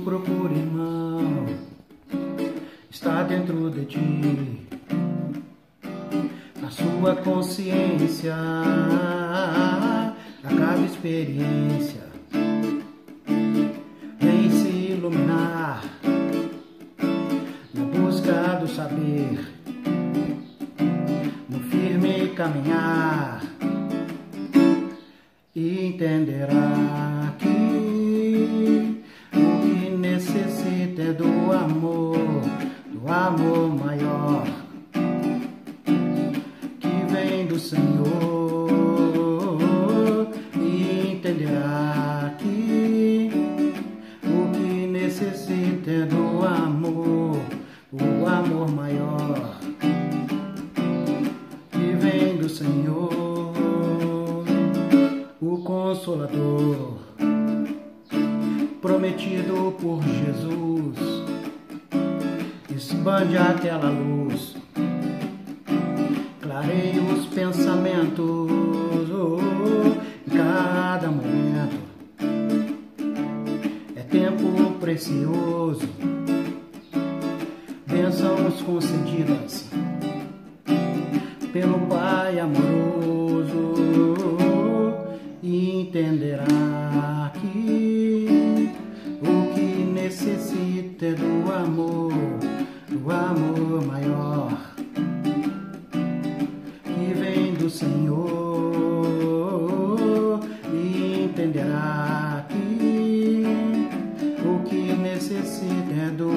procura, irmão, está dentro de ti, na sua consciência, a cada experiência. Vem se iluminar na busca do saber, no firme caminhar, e entenderá que o que necessita é do amor maior, que vem do Senhor, e entenderá que o que necessita é do amor, o amor maior, que vem do Senhor, o Consolador, prometido por Jesus. Expande aquela luz, clareia os pensamentos em cada momento. É tempo precioso, bênçãos concedidas pelo Pai amoroso, e entenderá que o que necessita é do amor maior, que vem do Senhor, e entenderá que o que necessita é do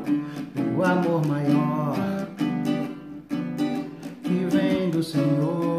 amor maior, que vem do Senhor.